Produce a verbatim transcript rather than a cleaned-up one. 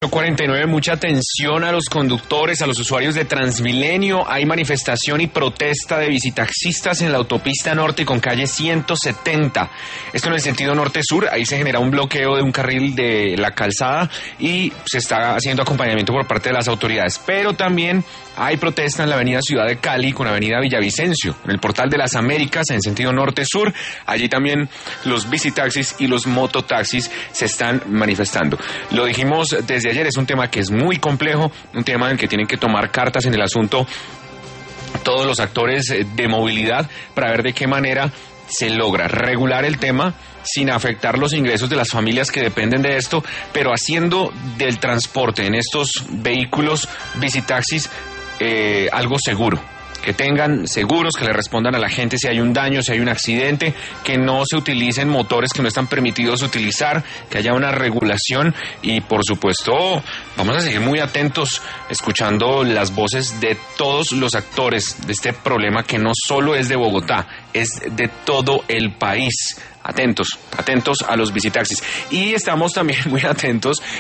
cuarenta y nueve, mucha atención a los conductores, a los usuarios de Transmilenio. Hay manifestación y protesta de bicitaxistas en la autopista norte con calle ciento setenta. Esto en el sentido norte-sur. Ahí se genera un bloqueo de un carril de la calzada y se está haciendo acompañamiento por parte de las autoridades. Pero también hay protesta en la avenida Ciudad de Cali con avenida Villavicencio, en el Portal de las Américas en sentido norte-sur. Allí también los bicitaxis y los mototaxis se están manifestando. Lo dijimos desde ayer, es un tema que es muy complejo, un tema en el que tienen que tomar cartas en el asunto todos los actores de movilidad para ver de qué manera se logra regular el tema sin afectar los ingresos de las familias que dependen de esto, pero haciendo del transporte en estos vehículos bicitaxis eh, algo seguro. Que tengan seguros, que le respondan a la gente si hay un daño, si hay un accidente, que no se utilicen motores que no están permitidos utilizar, que haya una regulación y, por supuesto, vamos a seguir muy atentos escuchando las voces de todos los actores de este problema que no solo es de Bogotá, es de todo el país. Atentos, atentos a los bicitaxis. Y estamos también muy atentos